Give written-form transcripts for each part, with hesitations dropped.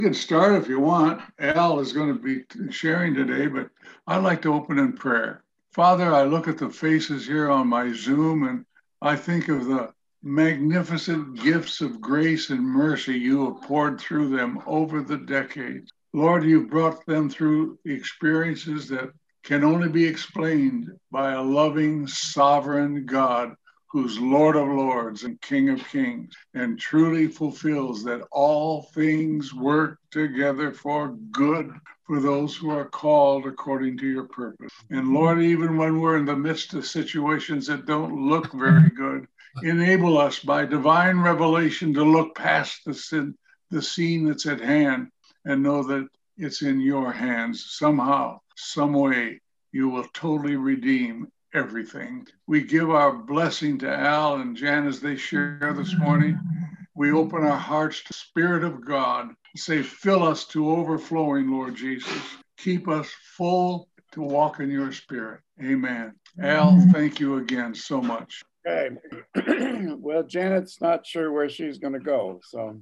You can start if you want. Al is going to be sharing today, but I'd like to open in prayer. Father, I look at the faces here on my Zoom and I think of the magnificent gifts of grace and mercy you have poured through them over the decades. Lord, you brought them through experiences that can only be explained by a loving, sovereign God who's Lord of Lords and King of Kings, and truly fulfills that all things work together for good for those who are called according to your purpose. And Lord, even when we're in the midst of situations that don't look very good, enable us by divine revelation to look past the scene that's at hand and know that it's in your hands. Somehow, some way, you will totally redeem everything. We give our blessing to Al and Jan as they share this morning. We open our hearts to the Spirit of God. Say, fill us to overflowing, Lord Jesus. Keep us full to walk in your Spirit. Amen. Al, thank you again so much. Okay. Well, Janet's not sure where she's going to go, so.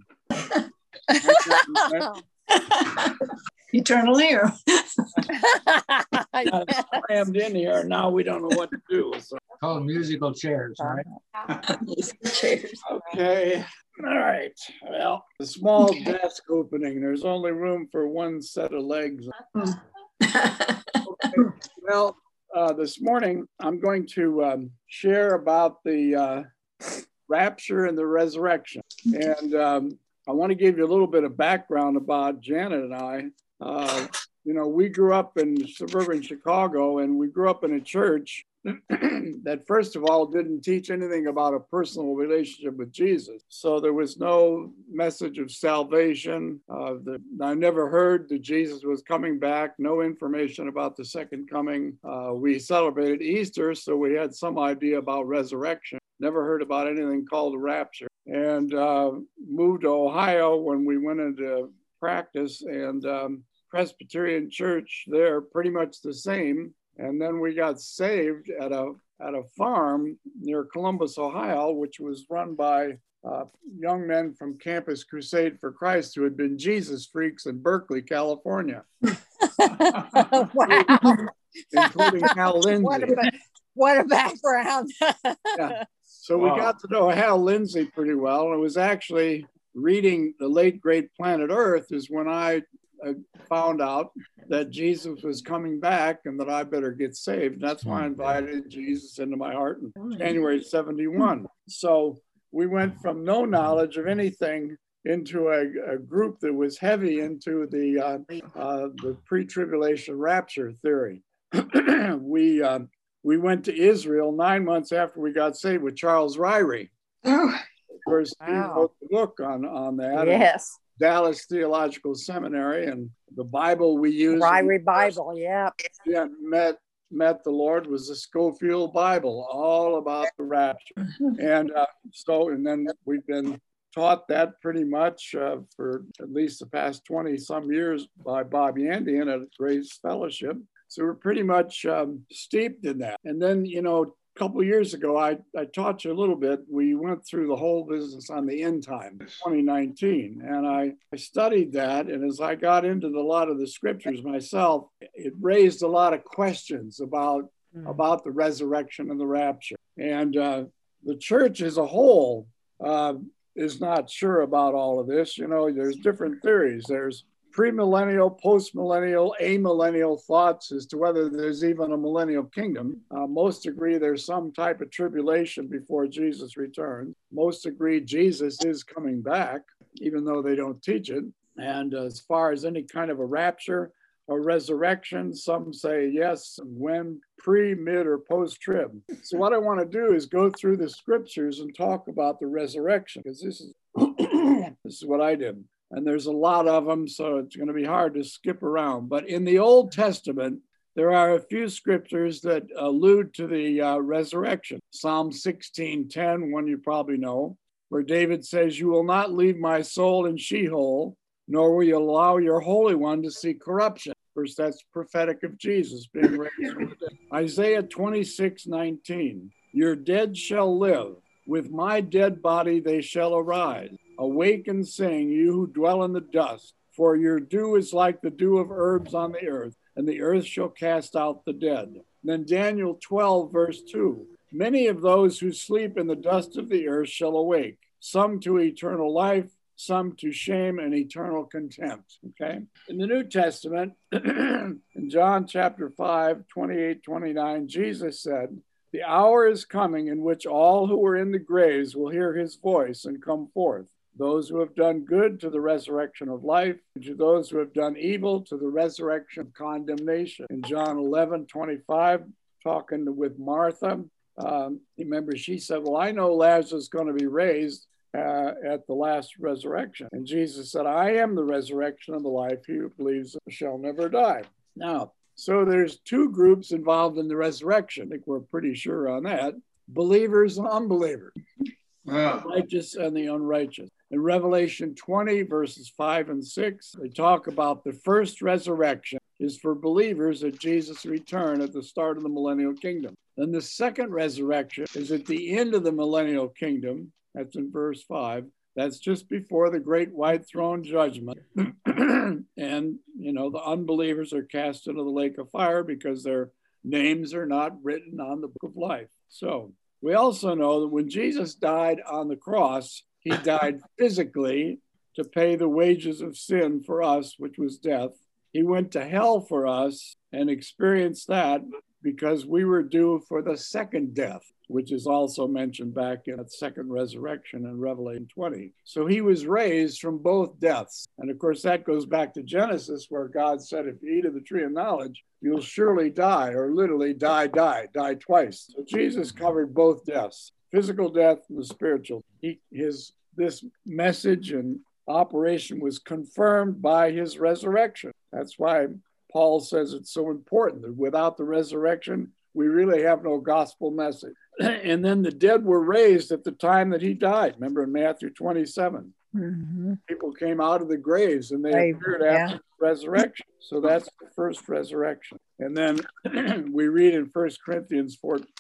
Eternally, or crammed in here. Now we don't know what to do. So. Called musical chairs, right? musical chairs. Okay. All right. Well, the small desk opening. There's only room for one set of legs. Okay. Well, this morning I'm going to share about the rapture and the resurrection, and I want to give you a little bit of background about Janet and I. You know, we grew up in suburban Chicago, and we grew up in a church that, first of all, didn't teach anything about a personal relationship with Jesus. So there was no message of salvation. I never heard that Jesus was coming back, no information about the second coming. We celebrated Easter, so we had some idea about resurrection. Never heard about anything called the rapture. And moved to Ohio when we went into practice, and Presbyterian church there, pretty much the same. And then we got saved at a farm near Columbus, Ohio, which was run by young men from Campus Crusade for Christ who had been Jesus freaks in Berkeley, California. Wow. Including Hal Lindsey. What a background. Yeah. So we got to know Hal Lindsey pretty well. And it was actually reading The Late Great Planet Earth is when I found out that Jesus was coming back and that I better get saved. That's why I invited Jesus into my heart in January 71. So we went from no knowledge of anything into a group that was heavy into the pre-tribulation rapture theory. We went to Israel 9 months after we got saved with Charles Ryrie. Of course, he wrote the book on that. Yes. Dallas Theological Seminary, and the Bible we use. Ryrie Bible, yeah. Yeah, met the Lord was the Scofield Bible, all about the rapture. And and then we've been taught that pretty much for at least the past 20 some years by Bob Yandian at Grace Fellowship. So we're pretty much steeped in that. And then, you know, a couple of years ago, I taught you a little bit. We went through the whole business on the end time, 2019. And I studied that. And as I got into a lot of the scriptures myself, it raised a lot of questions about the resurrection and the rapture. And the church as a whole is not sure about all of this. You know, there's different theories. There's premillennial, postmillennial, amillennial thoughts as to whether there's even a millennial kingdom. Most agree there's some type of tribulation before Jesus returns. Most agree Jesus is coming back, even though they don't teach it. And as far as any kind of a rapture or resurrection, some say yes, when, pre, mid, or post-trib. So what I want to do is go through the scriptures and talk about the resurrection, because this is what I did. And there's a lot of them, so it's going to be hard to skip around. But in the Old Testament, there are a few scriptures that allude to the resurrection. Psalm 16:10, one you probably know, where David says, "You will not leave my soul in Sheol, nor will you allow your Holy One to see corruption." Of course, that's prophetic of Jesus being raised from the dead. Isaiah 26:19, "Your dead shall live. With my dead body they shall arise. Awake and sing, you who dwell in the dust, For your dew is like the dew of herbs on the earth, and the earth shall cast out the dead. Then Daniel 12, verse 2. Many of those who sleep in the dust of the earth shall awake, some to eternal life, some to shame and eternal contempt. Okay. In the New Testament, in John chapter 5, 28, 29, Jesus said, the hour is coming in which all who are in the graves will hear his voice and come forth. Those who have done good to the resurrection of life, and to those who have done evil to the resurrection of condemnation. In John 11, 25, talking with Martha, remember she said, well, I know Lazarus is going to be raised at the last resurrection. And Jesus said, I am the resurrection and the life. He who believes shall never die. Now, so there's two groups involved in the resurrection. I think we're pretty sure on that. Believers and unbelievers. The righteous and the unrighteous. In Revelation 20, verses 5 and 6, they talk about the first resurrection is for believers at Jesus' return at the start of the millennial kingdom. Then the second resurrection is at the end of the millennial kingdom. That's in verse 5. That's just before the great white throne judgment. And, you know, the unbelievers are cast into the lake of fire because their names are not written on the book of life. So we also know that when Jesus died on the cross, he died physically to pay the wages of sin for us, which was death. He went to hell for us and experienced that because we were due for the second death, which is also mentioned back in that second resurrection in Revelation 20. So he was raised from both deaths. And of course, that goes back to Genesis, where God said, if you eat of the tree of knowledge, you'll surely die, or literally die twice. So Jesus covered both deaths, physical death and the spiritual. This message and operation was confirmed by his resurrection. That's why Paul says it's so important that without the resurrection, we really have no gospel message. And then the dead were raised at the time that he died. Remember in Matthew 27, people came out of the graves and they appeared after the resurrection. So that's the first resurrection. And then we read in 1 Corinthians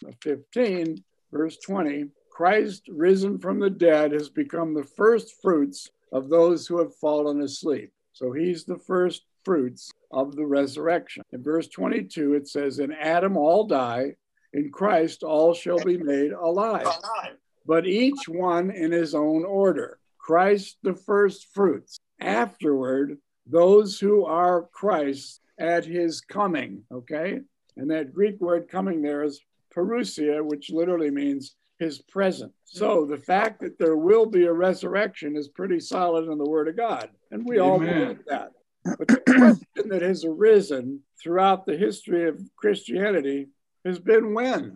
15, verse 20, Christ risen from the dead has become the first fruits of those who have fallen asleep. So he's the first fruits of the resurrection. In verse 22, it says, in Adam all die, in Christ all shall be made alive, but each one in his own order. Christ the first fruits. Afterward, those who are Christ at his coming, okay? And that Greek word coming there is parousia, which literally means his presence. So the fact that there will be a resurrection is pretty solid in the word of God. And we all believe that. But the question that has arisen throughout the history of Christianity has been when.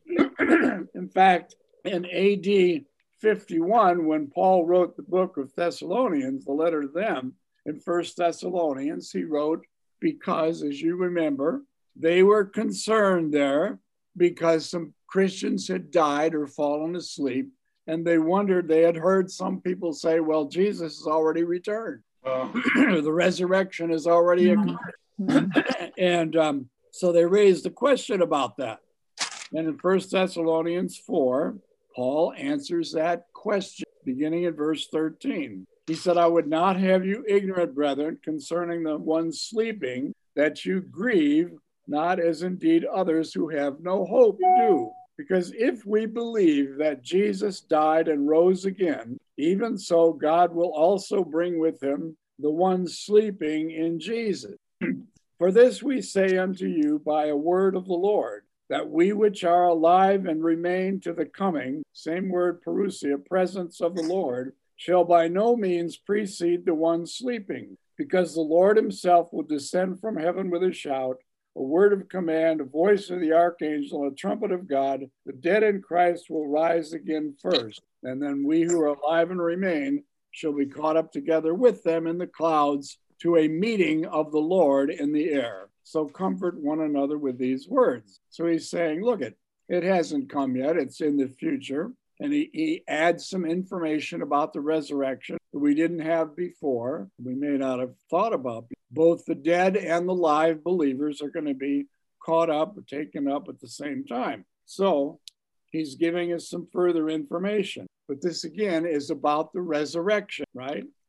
In fact, in AD 51, when Paul wrote the book of Thessalonians, the letter to them, in 1 Thessalonians, he wrote, because, as you remember, they were concerned there because some Christians had died or fallen asleep, and they wondered, they had heard some people say, well, Jesus has already returned. The resurrection has already occurred. And so they raised a question about that. And in 1 Thessalonians 4, Paul answers that question, beginning at verse 13. He said, I would not have you ignorant, brethren, concerning the ones sleeping, that you grieve, not as indeed others who have no hope do. Because if we believe that Jesus died and rose again, even so God will also bring with him the ones sleeping in Jesus. For this we say unto you by a word of the Lord, that we which are alive and remain to the coming, same word parousia, presence of the Lord, shall by no means precede the ones sleeping, because the Lord himself will descend from heaven with a shout, a word of command, a voice of the archangel, a trumpet of God. The dead in Christ will rise again first, and then we who are alive and remain shall be caught up together with them in the clouds to a meeting of the Lord in the air. So comfort one another with these words. So he's saying, look, it hasn't come yet. It's in the future. And he adds some information about the resurrection that we didn't have before. We may not have thought about. Both the dead and the live believers are going to be caught up or taken up at the same time. So he's giving us some further information. But this, again, is about the resurrection, right? Okay.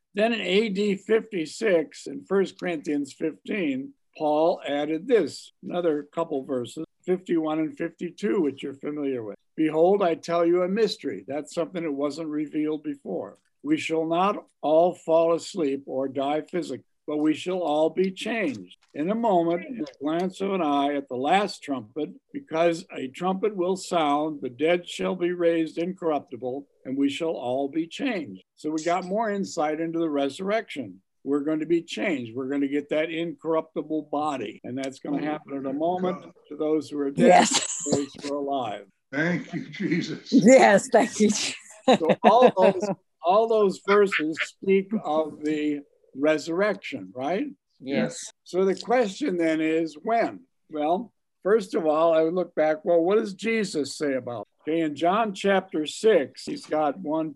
Then in AD 56, in 1 Corinthians 15, Paul added this, another couple verses, 51 and 52, which you're familiar with. Behold, I tell you a mystery. That's something that wasn't revealed before. We shall not all fall asleep or die physically, but we shall all be changed. In a moment, in a glance of an eye at the last trumpet, because a trumpet will sound, the dead shall be raised incorruptible, and we shall all be changed. So we got more insight into the resurrection. We're going to be changed. We're going to get that incorruptible body, and that's going to happen in a moment to those who are dead, Yes. those who are alive. Thank you, Jesus. Yes, thank you. So all those verses speak of the resurrection, right? Yes. So the question then is when? Well, first of all, I would look back, well, what does Jesus say about it? Okay, in John chapter 6, he's got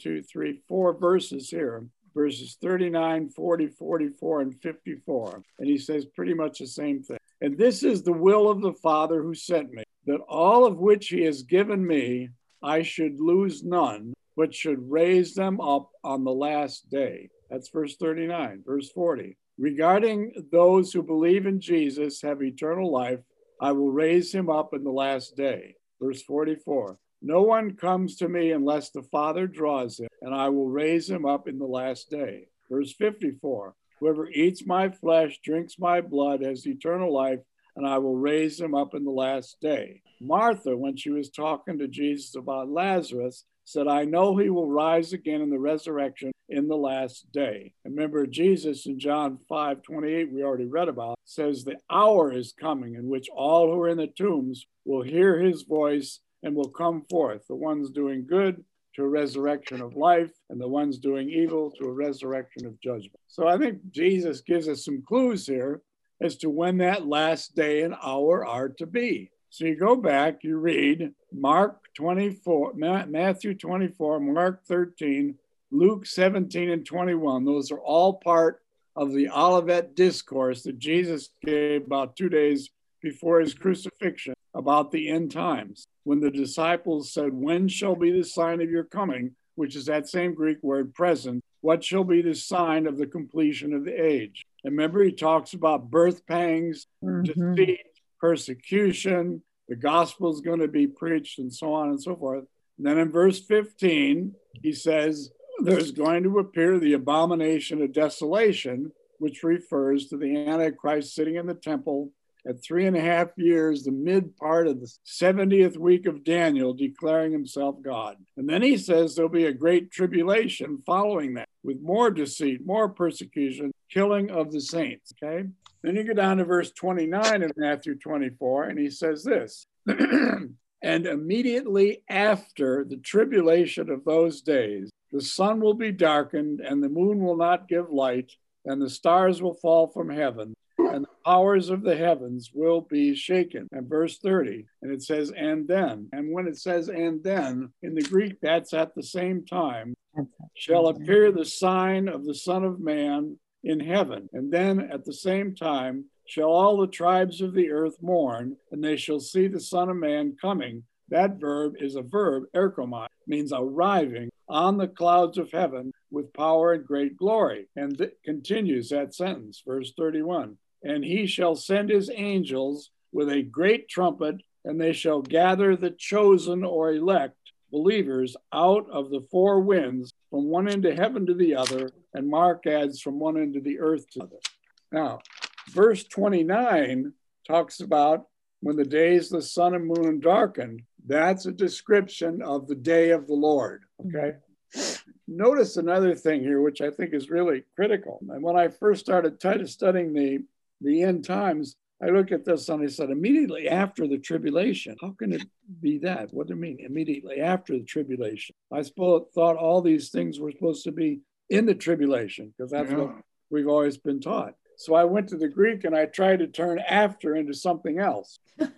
4 verses here, verses 39, 40, 44, and 54. And he says pretty much the same thing. And this is the will of the Father who sent me, that all of which he has given me, I should lose none, but should raise them up on the last day. That's verse 39. Verse 40. Regarding those who believe in Jesus have eternal life, I will raise him up in the last day. Verse 44. No one comes to me unless the Father draws him, and I will raise him up in the last day. Verse 54. Whoever eats my flesh, drinks my blood, has eternal life, and I will raise him up in the last day. Martha, when she was talking to Jesus about Lazarus, said, I know he will rise again in the resurrection in the last day. And remember, Jesus in John 5:28, we already read about, says the hour is coming in which all who are in the tombs will hear his voice and will come forth, the ones doing good to a resurrection of life, and the ones doing evil to a resurrection of judgment. So I think Jesus gives us some clues here as to when that last day and hour are to be. So you go back, you read Mark 24, Matthew 24, Mark 13, Luke 17 and 21. Those are all part of the Olivet Discourse that Jesus gave about 2 days before his crucifixion about the end times. When the disciples said, when shall be the sign of your coming, which is that same Greek word present, what shall be the sign of the completion of the age? And remember, he talks about birth pangs, deceit, persecution, the gospel is going to be preached, and so on and so forth. And then in verse 15, he says, there's going to appear the abomination of desolation, which refers to the Antichrist sitting in the temple at 3.5 years, the mid part of the 70th week of Daniel, declaring himself God. And then he says there'll be a great tribulation following that, with more deceit, more persecution, killing of the saints, okay? Then you go down to verse 29 of Matthew 24, and he says this, and immediately after the tribulation of those days, the sun will be darkened, and the moon will not give light, and the stars will fall from heaven, and the powers of the heavens will be shaken. And verse 30, and it says, and then. And when it says, and then, in the Greek, that's at the same time, shall appear the sign of the Son of Man in heaven. And then at the same time, shall all the tribes of the earth mourn, and they shall see the Son of Man coming. That verb is a verb, erchomai, means arriving on the clouds of heaven with power and great glory. And it continues that sentence, verse 31. And he shall send his angels with a great trumpet, and they shall gather the chosen or elect believers out of the four winds from one end of heaven to the other, and Mark adds from one end of the earth to the other. Now, verse 29 talks about when the days of the sun and moon darkened. That's a description of the day of the Lord, okay? Notice another thing here, which I think is really critical. And when I first started studying the end times, I looked at this and I said, immediately after the tribulation, how can it be that? What do you mean, immediately after the tribulation? I thought all these things were supposed to be in the tribulation, because that's what we've always been taught. So I went to the Greek and I tried to turn after into something else.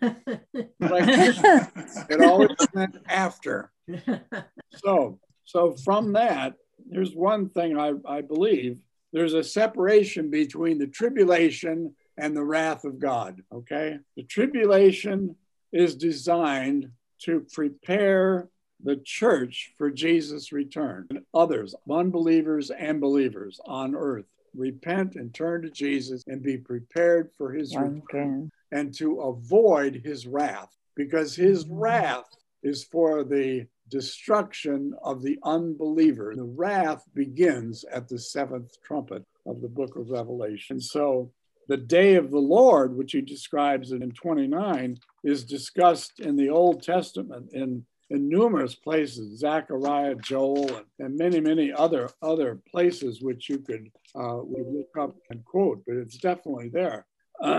It always meant after. So from that, here's one thing I believe. There's a separation between the tribulation and the wrath of God, okay? The tribulation is designed to prepare the church for Jesus' return. And others, unbelievers and believers on earth, repent and turn to Jesus and be prepared for his return and to avoid his wrath, because his wrath is for the destruction of the unbeliever. The wrath begins at the seventh trumpet of the book of Revelation. So the day of the Lord, which he describes in 29, is discussed in the Old Testament in numerous places, Zechariah, Joel, and many other places which you could look up and quote, but it's definitely there.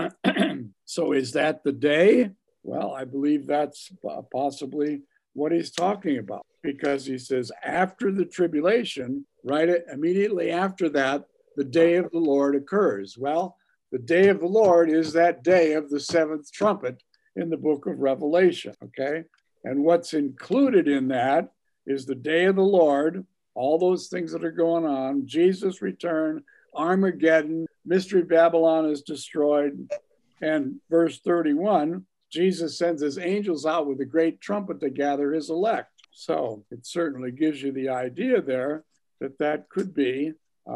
So is that the day? Well, I believe that's possibly what he's talking about, because he says after the tribulation, right immediately after that, the day of the Lord occurs. Well, the day of the Lord is that day of the seventh trumpet in the book of Revelation, okay? And what's included in that is the day of the Lord, all those things that are going on, Jesus' return, Armageddon, Mystery Babylon is destroyed. And verse 31, Jesus sends his angels out with a great trumpet to gather his elect. So it certainly gives you the idea there that could be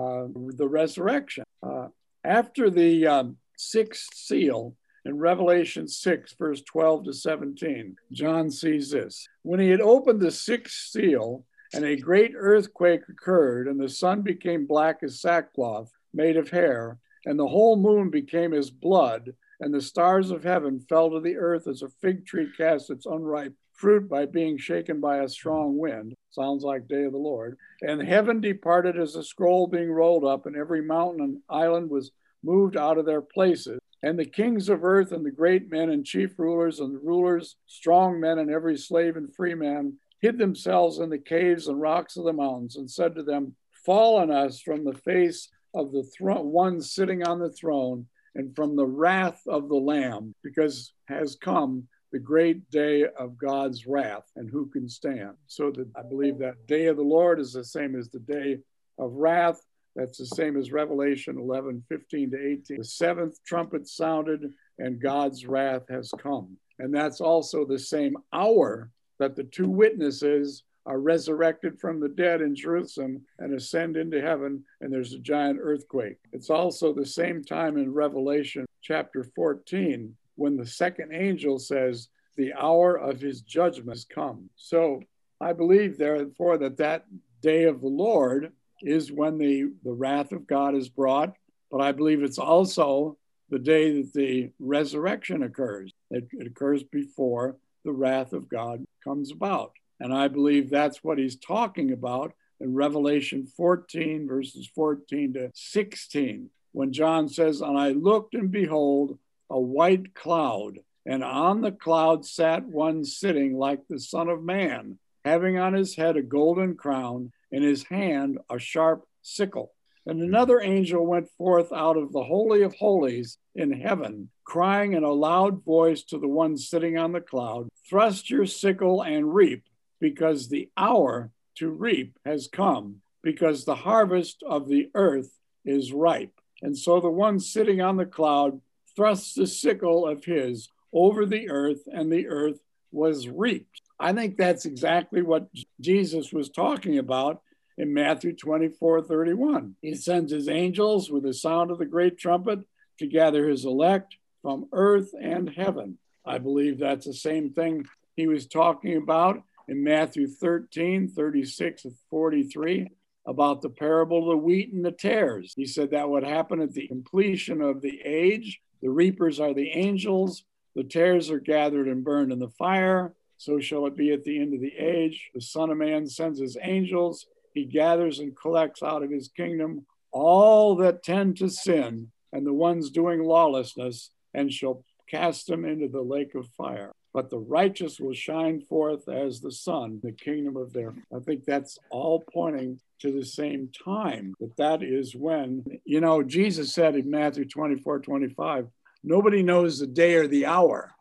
the resurrection. After the sixth seal, in Revelation 6, verse 12 to 17, John sees this. When he had opened the sixth seal, and a great earthquake occurred, and the sun became black as sackcloth made of hair, and the whole moon became as blood, and the stars of heaven fell to the earth as a fig tree casts its unripe fruit by being shaken by a strong wind. Sounds like day of the Lord. And heaven departed as a scroll being rolled up, and every mountain and island was moved out of their places. And the kings of earth and the great men and chief rulers and the rulers, strong men and every slave and free man, hid themselves in the caves and rocks of the mountains and said to them, fall on us from the face of the one sitting on the throne and from the wrath of the Lamb, because has come the great day of God's wrath, and who can stand? So that I believe that day of the Lord is the same as the day of wrath. That's the same as Revelation 11, 15 to 18. The seventh trumpet sounded and God's wrath has come. And that's also the same hour that the two witnesses are resurrected from the dead in Jerusalem and ascend into heaven, and there's a giant earthquake. It's also the same time in Revelation chapter 14 when the second angel says, the hour of his judgment has come. So I believe, therefore, that day of the Lord is when the wrath of God is brought, but I believe it's also the day that the resurrection occurs. It occurs before the wrath of God comes about. And I believe that's what he's talking about in Revelation 14, verses 14 to 16, when John says, and I looked and behold a white cloud, and on the cloud sat one sitting like the Son of Man, having on his head a golden crown, in his hand a sharp sickle. And another angel went forth out of the Holy of Holies in heaven, crying in a loud voice to the one sitting on the cloud, thrust your sickle and reap, because the hour to reap has come, because the harvest of the earth is ripe. And so the one sitting on the cloud thrusts the sickle of his over the earth, and the earth was reaped. I think that's exactly what Jesus was talking about in Matthew 24:31. He sends his angels with the sound of the great trumpet to gather his elect from earth and heaven. I believe that's the same thing he was talking about in Matthew 13:36 and 43 about the parable of the wheat and the tares. He said that would happen at the completion of the age. The reapers are the angels. The tares are gathered and burned in the fire. So shall it be at the end of the age. The Son of Man sends his angels. He gathers and collects out of his kingdom all that tend to sin and the ones doing lawlessness, and shall cast them into the lake of fire. But the righteous will shine forth as the sun, the kingdom of their. I think that's all pointing to the same time, that is when, Jesus said in Matthew 24:25, nobody knows the day or the hour,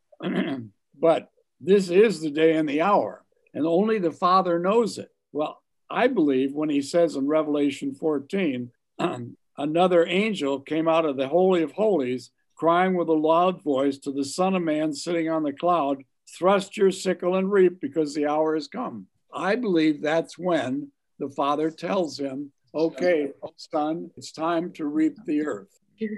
but this is the day and the hour, and only the Father knows it. Well, I believe when he says in Revelation 14, another angel came out of the Holy of Holies, crying with a loud voice to the Son of Man sitting on the cloud, thrust your sickle and reap, because the hour has come. I believe that's when the Father tells him, okay, son, it's time to reap the earth.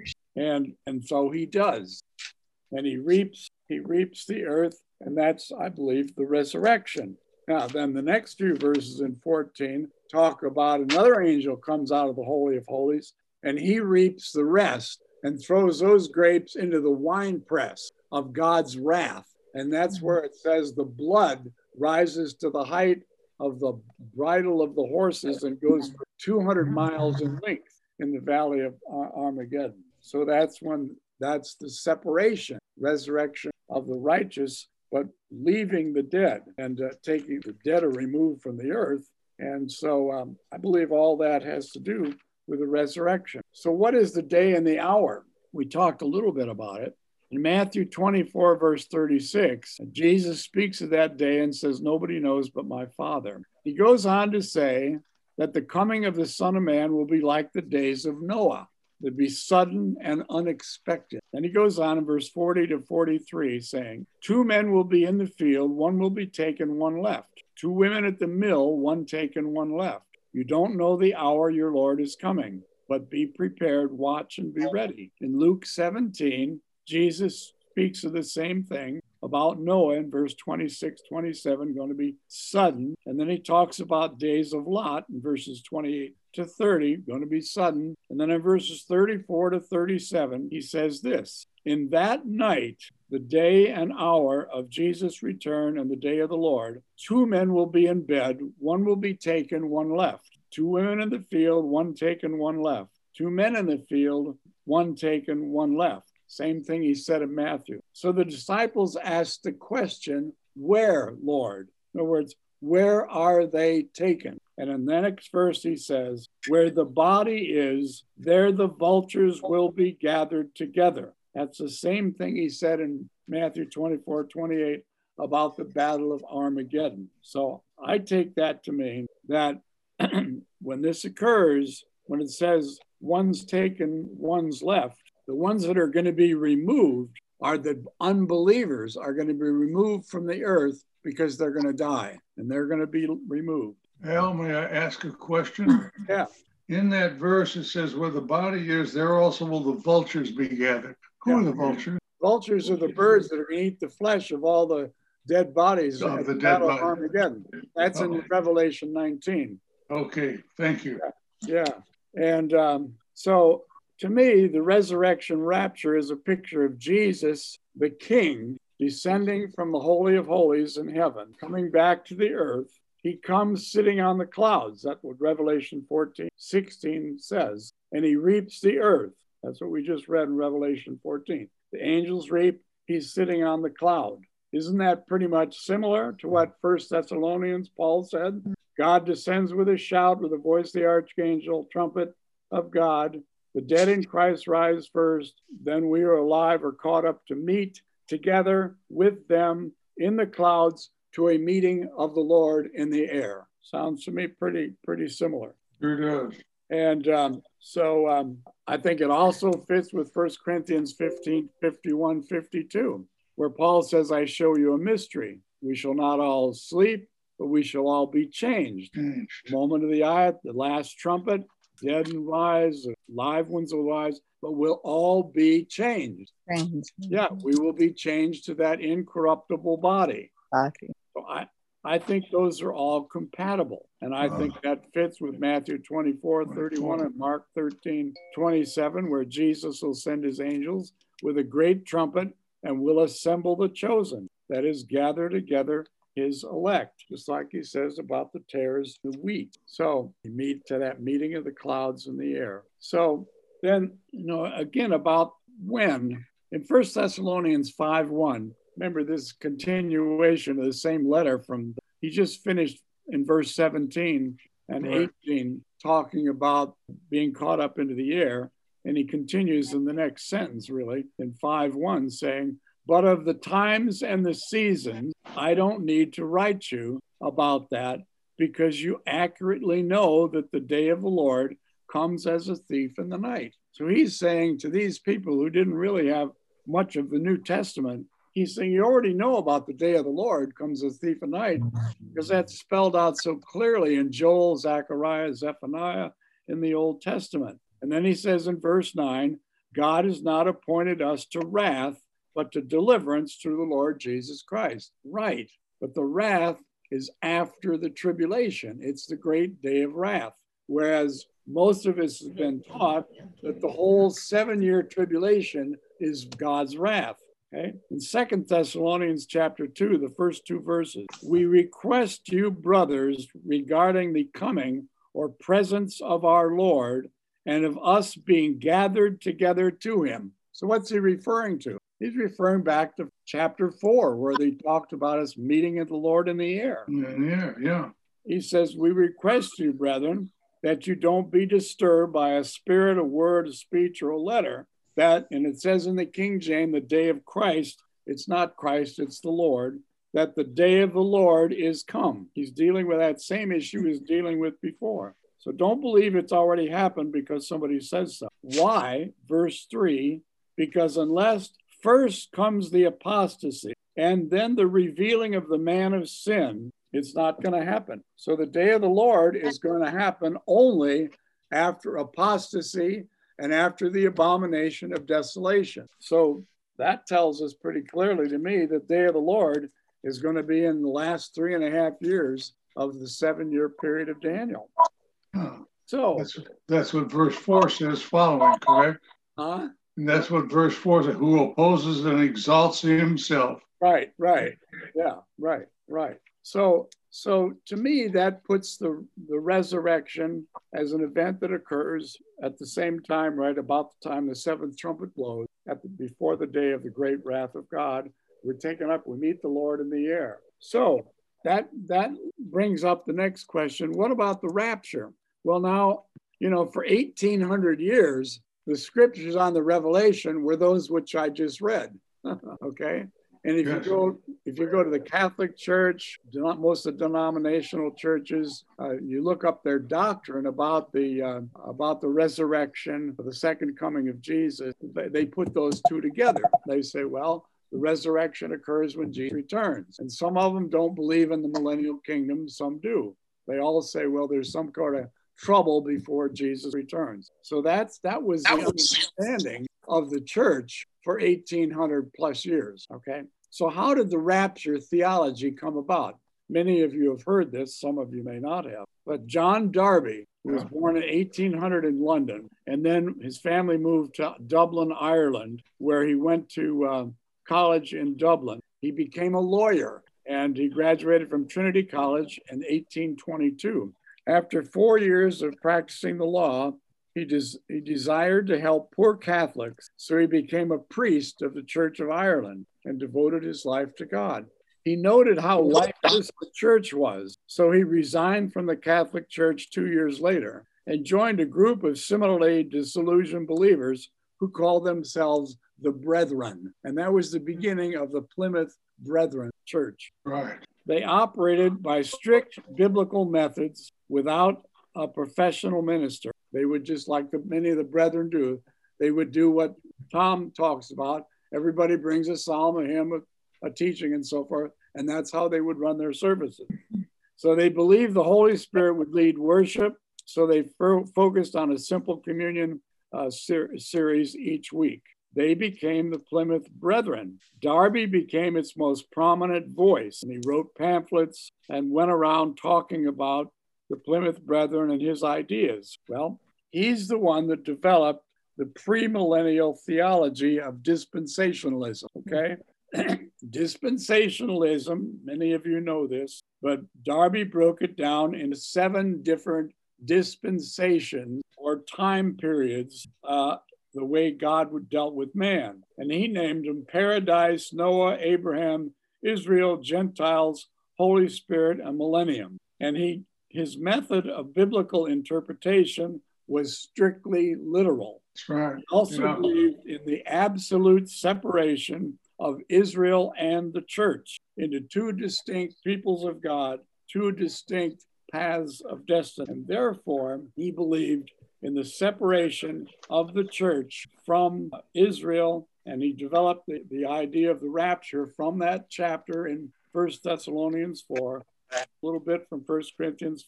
And so he does. And he reaps the earth, and that's, I believe, the resurrection. Now, then the next few verses in 14 talk about another angel comes out of the Holy of Holies, and he reaps the rest and throws those grapes into the winepress of God's wrath. And that's where it says the blood rises to the height of the bridle of the horses and goes for 200 miles in length in the valley of Armageddon. So that's the separation, resurrection of the righteous, but leaving the dead and taking the dead are removed from the earth. And so I believe all that has to do with the resurrection. So what is the day and the hour? We talked a little bit about it. In Matthew 24, verse 36, Jesus speaks of that day and says, nobody knows but my Father. He goes on to say that the coming of the Son of Man will be like the days of Noah. They'd be sudden and unexpected. And he goes on in verse 40 to 43 saying, 2 men will be in the field, one will be taken, one left. 2 women at the mill, one taken, one left. You don't know the hour your Lord is coming, but be prepared, watch and be ready. In Luke 17, Jesus speaks of the same thing about Noah in verse 26, 27, going to be sudden. And then he talks about days of Lot in verses 28 to 30, going to be sudden. And then in verses 34 to 37, he says this, in that night, the day and hour of Jesus' return and the day of the Lord, 2 men will be in bed, one will be taken, one left. 2 women in the field, one taken, one left. 2 men in the field, one taken, one left. Same thing he said in Matthew. So the disciples asked the question, where, Lord? In other words, where are they taken? And in the next verse he says, where the body is, there the vultures will be gathered together. That's the same thing he said in Matthew 24, 28 about the battle of Armageddon. So I take that to mean that when this occurs, when it says one's taken, one's left, the ones that are going to be removed are the unbelievers are going to be removed from the earth because they're going to die and they're going to be removed. Al, may I ask a question? Yeah. In that verse, it says, where the body is, there also will the vultures be gathered. Who are the vultures? Vultures are the birds that are going to eat the flesh of all the dead bodies Of at the the dead Battle of body. Armageddon. That's in Revelation 19. Okay, thank you. Yeah. And so to me, the resurrection rapture is a picture of Jesus, the King, descending from the Holy of Holies in heaven, coming back to the earth. He comes sitting on the clouds. That's what Revelation 14:16 says. And he reaps the earth. That's what we just read in Revelation 14. The angels reap. He's sitting on the cloud. Isn't that pretty much similar to what 1 Thessalonians Paul said? God descends with a shout, with the voice of the archangel, trumpet of God. The dead in Christ rise first. Then we are alive or caught up to meet together with them in the clouds to a meeting of the Lord in the air. Sounds to me pretty similar. Sure does. And so I think it also fits with 1 Corinthians 15, 51, 52, where Paul says, I show you a mystery. We shall not all sleep, but we shall all be changed. Moment of the eye, the last trumpet, dead and rise, live ones will rise, but we'll all be changed. Yeah, we will be changed to that incorruptible body. So I think those are all compatible. And I think that fits with Matthew 24, 31 and Mark 13, 27, where Jesus will send his angels with a great trumpet and will assemble the chosen, that is, gather together his elect, just like he says about the tares, the wheat. So you meet to that meeting of the clouds in the air. So then, again, about when, in 1 Thessalonians 5:1, remember this continuation of the same letter from, he just finished in verse 17 and 18 talking about being caught up into the air. And he continues in the next sentence, really, in 5:1 saying, but of the times and the seasons, I don't need to write you about that because you accurately know that the day of the Lord comes as a thief in the night. So he's saying to these people who didn't really have much of the New Testament, he's saying you already know about the day of the Lord comes as a thief of night, because that's spelled out so clearly in Joel, Zechariah, Zephaniah in the Old Testament. And then he says in verse 9, God has not appointed us to wrath, but to deliverance through the Lord Jesus Christ. Right. But the wrath is after the tribulation. It's the great day of wrath. Whereas most of us have been taught that the whole 7-year tribulation is God's wrath. Okay. In 2 Thessalonians chapter 2, the first 2 verses, we request you, brothers, regarding the coming or presence of our Lord and of us being gathered together to him. So what's he referring to? He's referring back to chapter 4, where they talked about us meeting at the Lord in the air. Yeah. He says, we request you, brethren, that you don't be disturbed by a spirit, a word, a speech, or a letter, that, and it says in the King James, the day of Christ, it's not Christ, it's the Lord, that the day of the Lord is come. He's dealing with that same issue he's dealing with before. So don't believe it's already happened because somebody says so. Why? Verse 3, because unless first comes the apostasy and then the revealing of the man of sin, it's not going to happen. So the day of the Lord is going to happen only after apostasy and after the abomination of desolation. So that tells us pretty clearly to me that the day of the Lord is going to be in the last 3.5 years of the 7-year period of Daniel. So that's what verse 4 says following, correct? And that's what verse 4 says, who opposes and exalts himself. Right. Yeah, right. So to me, that puts the resurrection as an event that occurs at the same time, right about the time the 7th trumpet blows, before the day of the great wrath of God. We're taken up, we meet the Lord in the air. So that brings up the next question. What about the rapture? Well, now, for 1,800 years, the scriptures on the Revelation were those which I just read. Okay. And if you go to the Catholic Church, most of the denominational churches, you look up their doctrine about the resurrection, the second coming of Jesus. They put those two together. They say, well, the resurrection occurs when Jesus returns, and some of them don't believe in the millennial kingdom. Some do. They all say, well, there's some kind of trouble before Jesus returns. So that was the understanding of the church for 1,800 plus years. Okay. So how did the rapture theology come about? Many of you have heard this. Some of you may not have. But John Darby, who was born in 1800 in London, and then his family moved to Dublin, Ireland, where he went to college in Dublin. He became a lawyer, and he graduated from Trinity College in 1822. After 4 years of practicing the law, he desired to help poor Catholics, so he became a priest of the Church of Ireland and devoted his life to God. He noted how lifeless the church was, so he resigned from the Catholic Church 2 years later and joined a group of similarly disillusioned believers who called themselves the Brethren. And that was the beginning of the Plymouth Brethren Church. Right. They operated by strict biblical methods without a professional minister. They would just like many of the brethren do. They would do what Tom talks about. Everybody brings a psalm, a hymn, a teaching, and so forth. And that's how they would run their services. So they believed the Holy Spirit would lead worship. So they focused on a simple communion series each week. They became the Plymouth Brethren. Darby became its most prominent voice, and he wrote pamphlets and went around talking about the Plymouth Brethren and his ideas. Well, he's the one that developed the premillennial theology of dispensationalism, okay? Dispensationalism, many of you know this, but Darby broke it down into 7 different dispensations or time periods, the way God would dealt with man. And he named them Paradise, Noah, Abraham, Israel, Gentiles, Holy Spirit, and Millennium. And his method of biblical interpretation was strictly literal. That's right. He also believed in the absolute separation of Israel and the church into 2 distinct peoples of God, 2 distinct paths of destiny. And therefore, he believed in the separation of the church from Israel And he developed the idea of the rapture from that chapter in 1 Thessalonians 4, a little bit from 1 Corinthians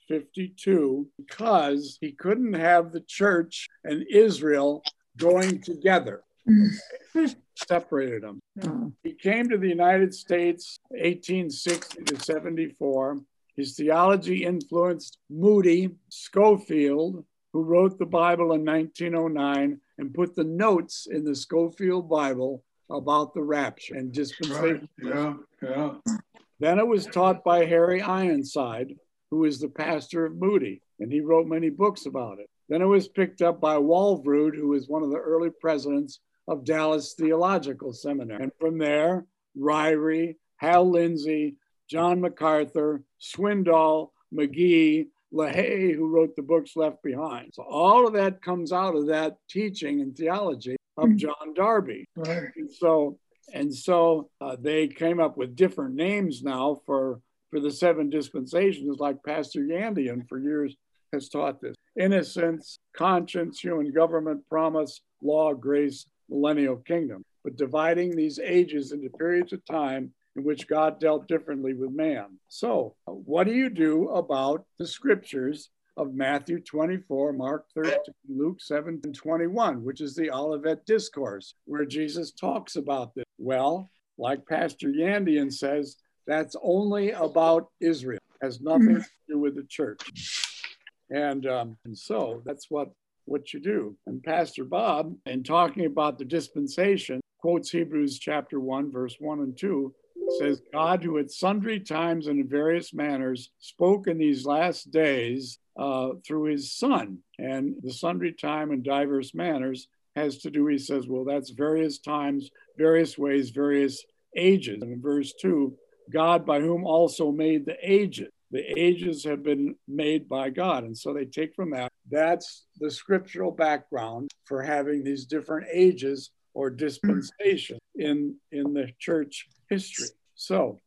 52, because he couldn't have the church and Israel going together. Separated them. He came to the United States 1860 to 74. His theology influenced Moody, Scofield, who wrote the Bible in 1909 and put the notes in the Scofield Bible about the rapture and dispensation. Yeah. Then it was taught by Harry Ironside, who is the pastor of Moody, and he wrote many books about it. Then it was picked up by Walvoord, who was one of the early presidents of Dallas Theological Seminary. And from there, Ryrie, Hal Lindsey, John MacArthur, Swindoll, McGee, LaHaye, who wrote the books Left Behind. So all of that comes out of that teaching and theology of John Darby. Right. And so they came up with different names now for the seven dispensations, like Pastor Yandian for years has taught this. Innocence, conscience, human government, promise, law, grace, millennial kingdom. But dividing these ages into periods of time in which God dealt differently with man. So what do you do about the scriptures of Matthew 24, Mark 13, Luke 7, and 21, which is the Olivet Discourse, where Jesus talks about this? Well, like Pastor Yandian says, that's only about Israel. It has nothing to do with the church. And so that's what you do. And Pastor Bob, in talking about the dispensation, quotes Hebrews chapter 1, verse 1 and 2, says, God, who at sundry times and in various manners spoke in these last days through his Son. And the sundry time and diverse manners has to do, he says, well, that's various times, various ways, various ages. And in verse 2, God, by whom also made the ages. The ages have been made by God. And so they take from that. That's the scriptural background for having these different ages or dispensation in the church history. So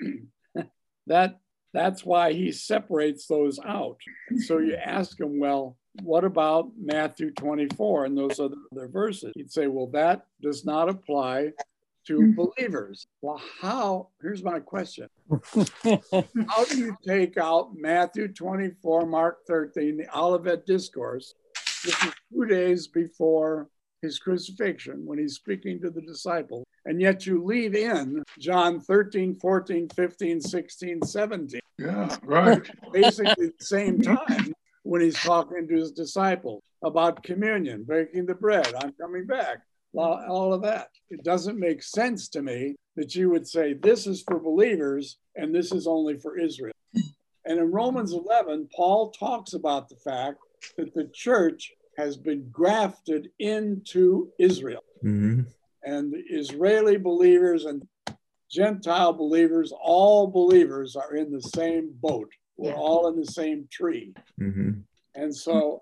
that's why he separates those out. And so you ask him, well, what about Matthew 24 and those other verses? He'd say, well, that does not apply to believers. Well, how? Here's my question. How do you take out Matthew 24, Mark 13, the Olivet Discourse? This is 2 days before his crucifixion when he's speaking to the disciples. And yet you leave in John 13, 14, 15, 16, 17. Yeah, right. Basically the same time when he's talking to his disciples about communion, breaking the bread, I'm coming back. All of that. It doesn't make sense to me that you would say this is for believers and this is only for Israel. And in Romans 11, Paul talks about the fact that the church has been grafted into Israel. Mm-hmm. And the Israeli believers and Gentile believers, all believers are in the same boat. We're all in the same tree. Mm-hmm. And so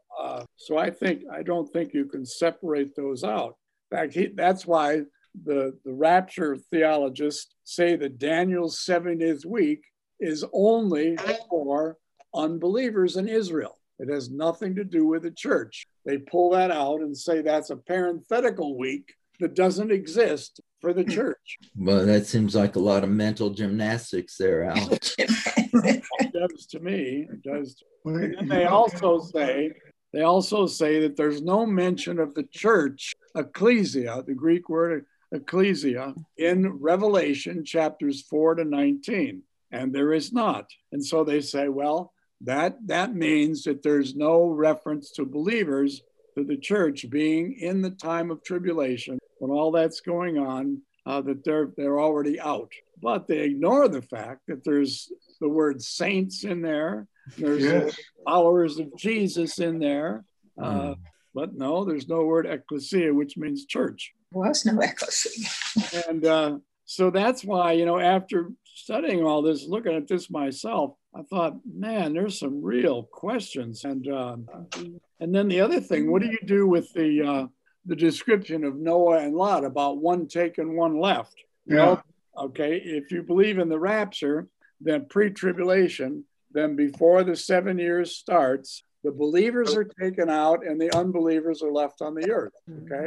I don't think you can separate those out. In fact, that's why the rapture theologists say that Daniel's 70th week is only for unbelievers in Israel. It has nothing to do with the church. They pull that out and say that's a parenthetical week that doesn't exist for the church. Well, that seems like a lot of mental gymnastics there, Al. It does to me. It does. And then they also say that there's no mention of the church, ecclesia, the Greek word ecclesia, in Revelation chapters 4 to 19. And there is not. And so they say, well, that means that there's no reference to believers, to the church being in the time of tribulation, when all that's going on, that they're already out. But they ignore the fact that there's the word saints in there. There's followers of Jesus in there. But no, there's no word ecclesia, which means church. There was no ecclesia. And so that's why, after studying all this, looking at this myself, I thought, man, there's some real questions. And then the other thing, what do you do with the description of Noah and Lot about one taken, one left? Well, okay, if you believe in the rapture, then pre-tribulation, then before the 7 years starts, the believers are taken out and the unbelievers are left on the earth, okay?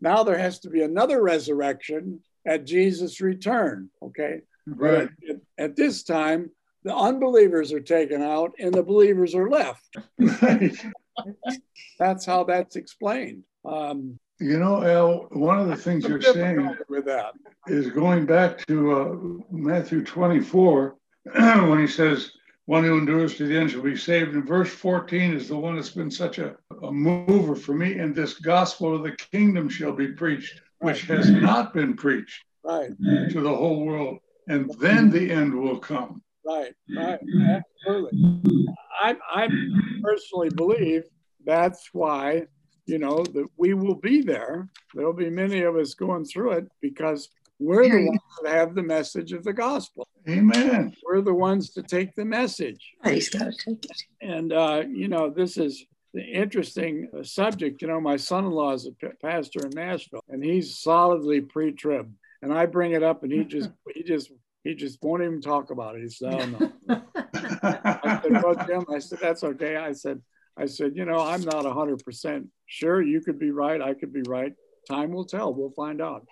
Now there has to be another resurrection at Jesus' return, okay? Right. But at this time, the unbelievers are taken out and the believers are left. Right. That's how that's explained. You know, Al, one of the things you're saying with that is going back to Matthew 24, when he says, one who endures to the end shall be saved. And verse 14 is the one that's been such a mover for me. And this gospel of the kingdom shall be preached, which has not been preached to the whole world. And then the end will come. Right. Absolutely. I personally believe that's why, that we will be there. There'll be many of us going through it because we're the ones that have the message of the gospel. Amen. We're the ones to take the message. He's got to take it. And, this is the interesting subject. My son-in-law is a pastor in Nashville, and he's solidly pre-trib. And I bring it up, and he just won't even talk about it. He said, "Oh no." I said, "Well, Jim," I said, "That's okay." I said, "I'm not 100% sure. You could be right. I could be right. Time will tell. We'll find out."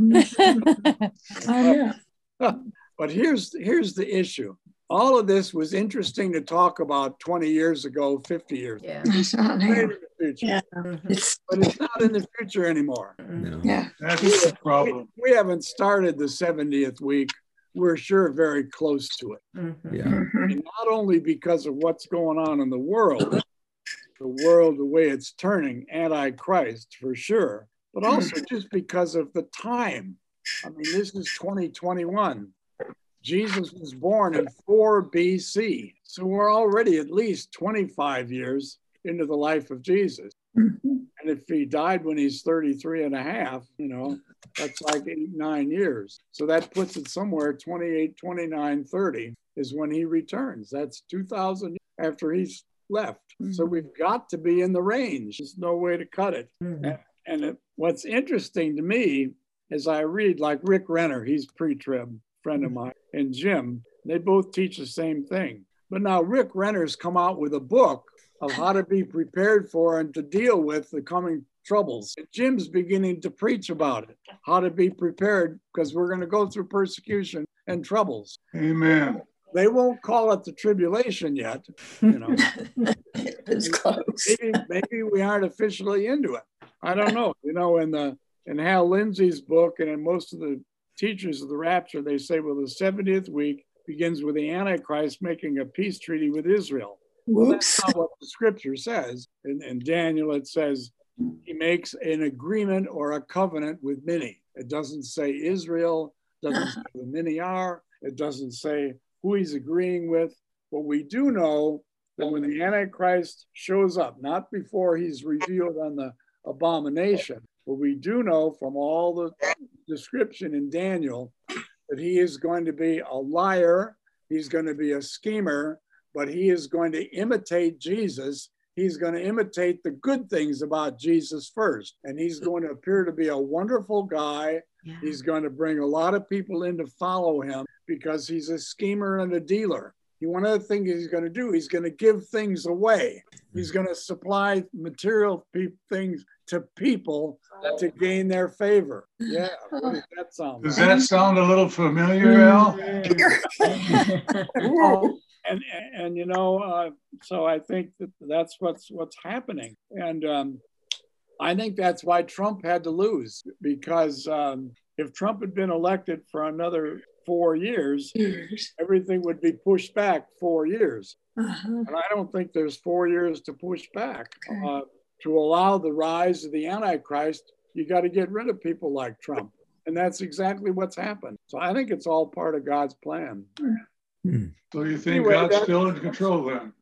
But here's the issue. All of this was interesting to talk about 20 years ago, 50 years ago. Yeah. It's not here. Yeah. But it's not in the future anymore. No. Yeah. That's the problem. We haven't started the 70th week. We're sure very close to it. Yeah. And not only because of what's going on in the world, the way it's turning, Antichrist for sure, but also just because of the time. I mean, this is 2021. Jesus was born in 4 BC. So we're already at least 25 years into the life of Jesus. And if he died when he's 33 and a half, that's like 8-9 years. So that puts it somewhere 28, 29, 30 is when he returns. That's 2,000 after he's left. So we've got to be in the range. There's no way to cut it. What's interesting to me is I read like Rick Renner, he's pre-trib, friend of mine, and Jim, they both teach the same thing. But now Rick Renner's come out with a book of how to be prepared for and to deal with the coming troubles. And Jim's beginning to preach about it, how to be prepared, because we're going to go through persecution and troubles. Amen. They won't call it the tribulation yet. It's close. Maybe we aren't officially into it. I don't know. In Hal Lindsey's book and in most of the teachers of the rapture, they say, well, the 70th week begins with the Antichrist making a peace treaty with Israel. Well, that's not what the scripture says. In Daniel, it says he makes an agreement or a covenant with many. It doesn't say Israel, doesn't say who many are. It doesn't say who he's agreeing with. But we do know that when the Antichrist shows up, not before he's revealed on the abomination, but we do know from all the description in Daniel that he is going to be a liar, he's going to be a schemer, but he is going to imitate Jesus. He's going to imitate the good things about Jesus first. And he's going to appear to be a wonderful guy. Yeah. He's going to bring a lot of people in to follow him because he's a schemer and a dealer. One of the things he's going to do, he's going to give things away. He's going to supply material things to people to gain their favor. Yeah, what does that sound? Does that sound a little familiar, Al? So I think that's what's happening, and I think that's why Trump had to lose, because if Trump had been elected for another 4 years, everything would be pushed back 4 years. And I don't think there's 4 years to push back. To allow the rise of the Antichrist, you got to get rid of people like Trump. And that's exactly what's happened. So I think it's all part of God's plan. So you think God's still in control then?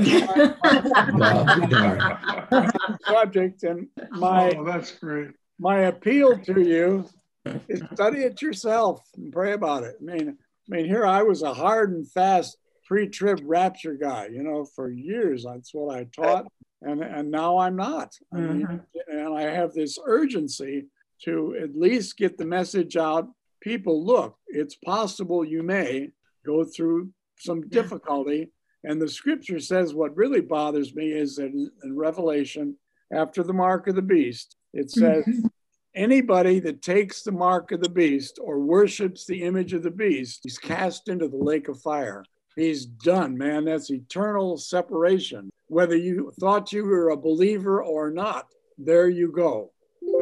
Subject, and that's great. My appeal to you is study it yourself and pray about it. I mean, here I was a hard and fast pre-trib rapture guy, for years. That's what I taught. And now I'm not. And I have this urgency to at least get the message out. People, look, it's possible you may go through some difficulty. And the scripture says what really bothers me is that in Revelation, after the mark of the beast, it says, anybody that takes the mark of the beast or worships the image of the beast, he's cast into the lake of fire. He's done, man. That's eternal separation. Whether you thought you were a believer or not, there you go.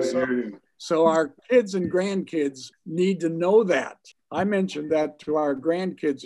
So our kids and grandkids need to know that. I mentioned that to our grandkids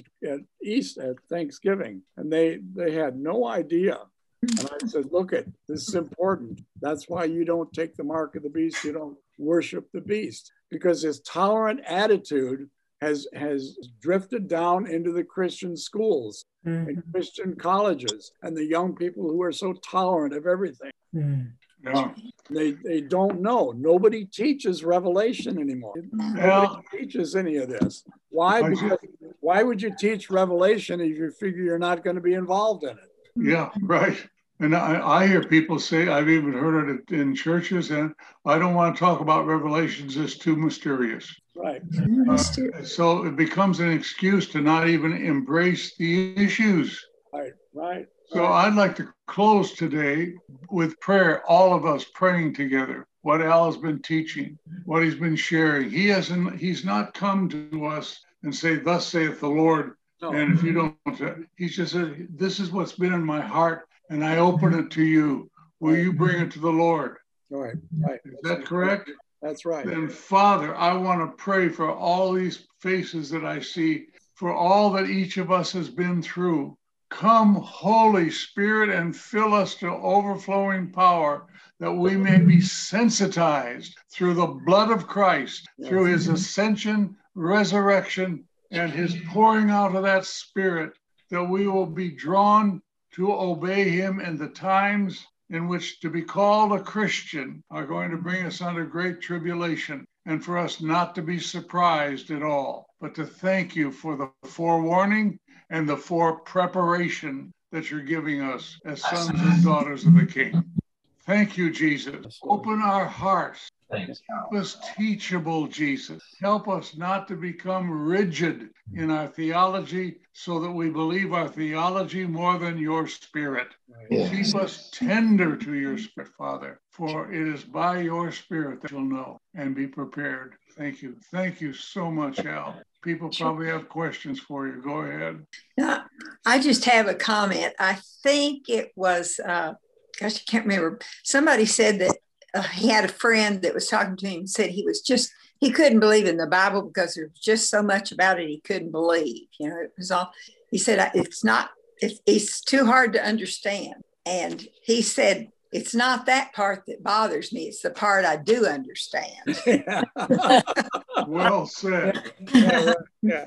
at Thanksgiving, and they had no idea. And I said, look, this is important. That's why you don't take the mark of the beast. You don't worship the beast, because his tolerant attitude has drifted down into the Christian schools and Christian colleges, and the young people who are so tolerant of everything. Yeah. They don't know. Nobody teaches Revelation anymore. Nobody teaches any of this. Why? Because why would you teach Revelation if you figure you're not going to be involved in it? Yeah, right. And I hear people say, I've even heard it in churches, and I don't want to talk about Revelations, it's too mysterious. Right. So it becomes an excuse to not even embrace the issues. Right. So I'd like to close today with prayer, all of us praying together, what Al has been teaching, what he's been sharing. He's not come to us and say, thus saith the Lord. No. And if you don't, he's just said, this is what's been in my heart, and I open it to you. Will you bring it to the Lord? Right. Is that correct? That's right. Then, Father, I want to pray for all these faces that I see, for all that each of us has been through. Come, Holy Spirit, and fill us to overflowing power, that we may be sensitized through the blood of Christ, through his ascension, resurrection, and his pouring out of that Spirit, that we will be drawn to obey him in the times in which to be called a Christian are going to bring us under great tribulation, and for us not to be surprised at all, but to thank you for the forewarning and the preparation that you're giving us as sons and daughters of the King. Thank you, Jesus. Open our hearts. Help us teachable, Jesus. Help us not to become rigid in our theology, so that we believe our theology more than your Spirit. Keep us tender to your Spirit, Father, for it is by your Spirit that you'll know and be prepared. Thank you. Thank you so much, Al. People probably have questions for you. Go ahead. I just have a comment. I think it was, gosh, I can't remember. Somebody said that he had a friend that was talking to him and said he couldn't believe in the Bible because there was just so much about it he couldn't believe. You know, it was all, he said, it's too hard to understand. And he said, it's not that part that bothers me. It's the part I do understand. Well said. Yeah.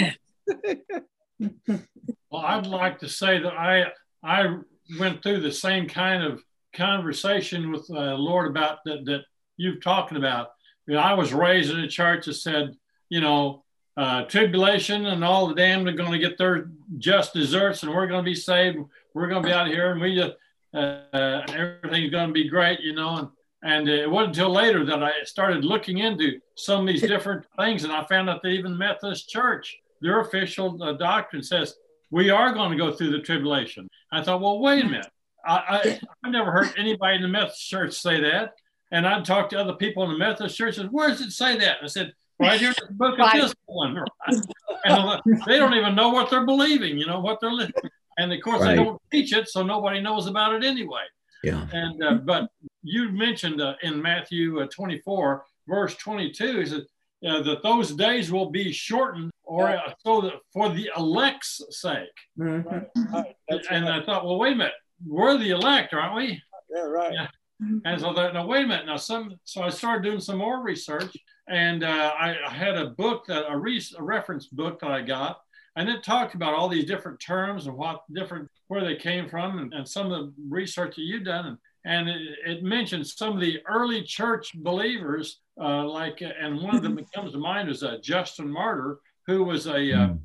Well, I'd like to say that I went through the same kind of conversation with the Lord about that you've talking about. You know, I was raised in a church that said, you know, tribulation and all the damned are going to get their just deserts, and we're going to be saved. We're going to be out here, and we just everything's going to be great, you know. And it wasn't until later that I started looking into some of these different things, and I found out that even Methodist Church, their official doctrine says we are going to go through the tribulation. I thought, well, wait a minute. I've never heard anybody in the Methodist Church say that. And I'd talk to other people in the Methodist Church and where does it say that? And I said, right here in the book of this one. And they don't even know what they're believing, you know, what they're living. And of course, they don't teach it, so nobody knows about it anyway. Yeah. And but you mentioned in Matthew 24, verse 22, is that those days will be shortened, or so that for the elect's sake. Mm-hmm. And I thought, well, wait a minute, we're the elect, aren't we? Yeah, right. Yeah. And so that, now wait a minute. Now so I started doing some more research, and I had a book, a reference book that I got, and it talked about all these different terms and where they came from, and some of the research that you've done, and it mentioned some of the early church believers, and one of them that comes to mind is Justin Martyr, who was a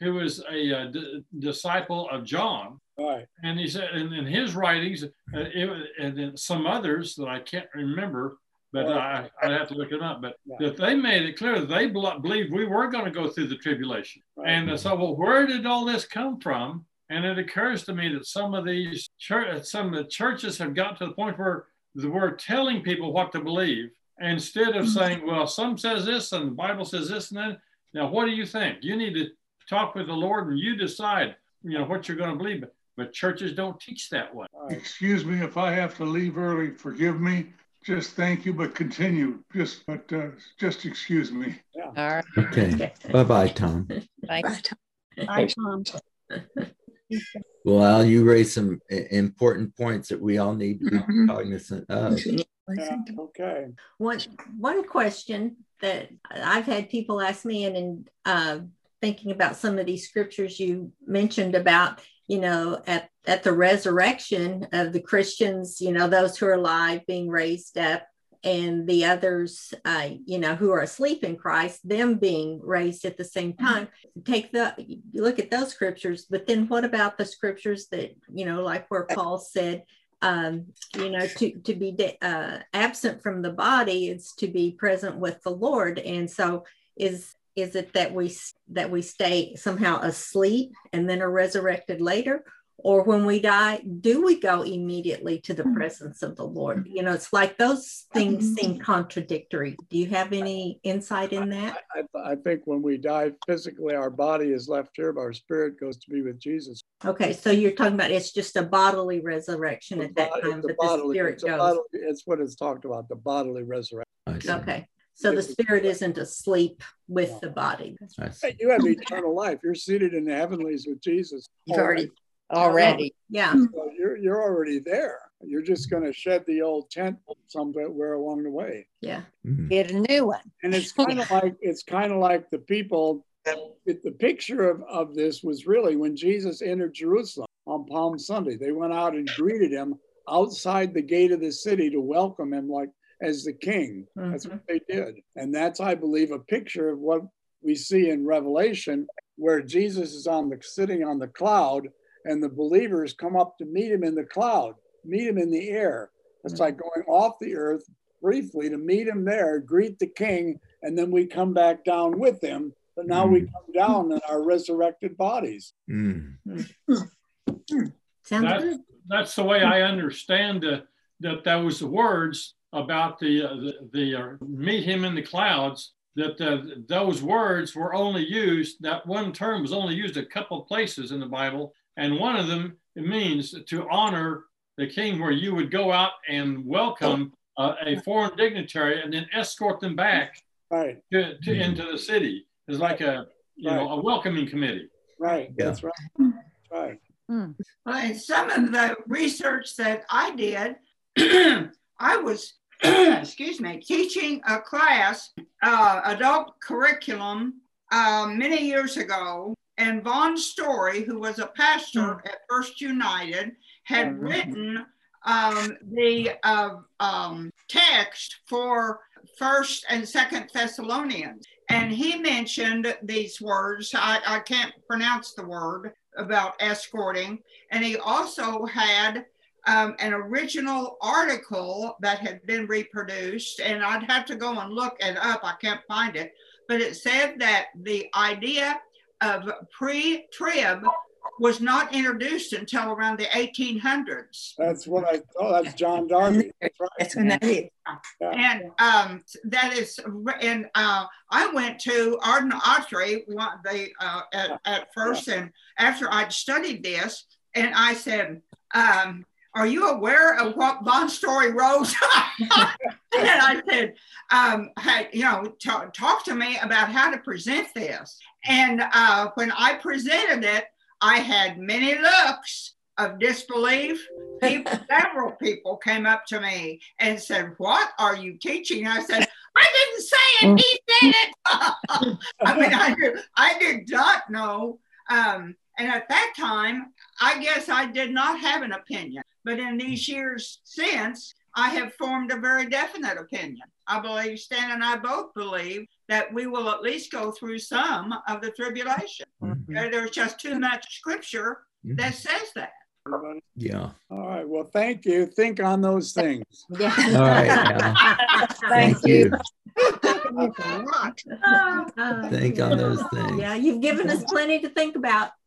disciple of John. Right. And he said in his writings, and in some others that I can't remember, but I'd have to look it up, but that they made it clear that they believed we were going to go through the tribulation. Right. And so, well, where did all this come from? And it occurs to me that some of the churches have got to the point where we're telling people what to believe, instead of saying, well, some says this and the Bible says this and then, now what do you think? You need to talk with the Lord and you decide, what you're going to believe. But churches don't teach that way. Excuse me if I have to leave early. Forgive me. Just thank you, but continue. Just excuse me. Yeah. All right. Okay. Bye-bye, Tom. Thanks. Bye, Tom. Well, Al, you raised some important points that we all need to be cognizant of. Yeah, okay. One question that I've had people ask me, and in thinking about some of these scriptures you mentioned about, at the resurrection of the Christians, those who are alive being raised up, and the others, who are asleep in Christ, them being raised at the same time. You look at those scriptures, but then what about the scriptures that, like where Paul said, to be absent from the body is to be present with the Lord. And so is it that we stay somehow asleep and then are resurrected later? Or when we die, do we go immediately to the presence of the Lord? It's like those things seem contradictory. Do you have any insight in that? I think when we die physically, our body is left here, but our spirit goes to be with Jesus. Okay, so you're talking about it's just a bodily resurrection at that time, but the spirit goes. It's what it's talked about, the bodily resurrection. Okay, so the spirit isn't asleep with the body. Hey, you have eternal life. You're seated in the heavenlies with Jesus. You've Already. Yeah. So you're already there. You're just going to shed the old tent somewhere along the way. Yeah. Get a new one. And it's kind of like the people. The picture of this was really when Jesus entered Jerusalem on Palm Sunday. They went out and greeted him outside the gate of the city to welcome him as the king. That's what they did. And that's, I believe, a picture of what we see in Revelation, where Jesus is sitting on the cloud, and the believers come up to meet him in the cloud, meet him in the air. It's like going off the earth briefly to meet him there, greet the king, and then we come back down with him. But now we come down in our resurrected bodies. Sounds good. That's the way I understand that was the words about the meet him in the clouds, that those words were only used, that one term was only used a couple of places in the Bible. And one of them, it means to honor the king, where you would go out and welcome a foreign dignitary and then escort them back into the city. It's like a welcoming committee. Right. Yeah. That's right. That's right. Well, in some of the research that I did, I was, teaching a class, adult curriculum, many years ago. And Vaughn Story, who was a pastor at First United, had written the text for First and Second Thessalonians. And he mentioned these words. I can't pronounce the word about escorting. And he also had an original article that had been reproduced. And I'd have to go and look it up. I can't find it. But it said that the idea of pre-trib was not introduced until around the 1800s. That's what I thought. That's John Darby. That's right. That's when that is. Yeah. And that is, and I went to Arden Autry at first, and after I'd studied this, and I said, are you aware of what Vaughn Story wrote? And I said, talk to me about how to present this. And when I presented it, I had many looks of disbelief. Several people came up to me and said, what are you teaching? I said, I didn't say it, he said it. I mean, I did not know. And at that time, I guess I did not have an opinion. But in these years since, I have formed a very definite opinion. I believe Stan and I both believe that we will at least go through some of the tribulation. There's just too much scripture that says that. Yeah. All right. Well, thank you. Think on those things. Yeah. All right. Al. Thank you. Think on those things. Yeah, you've given us plenty to think about.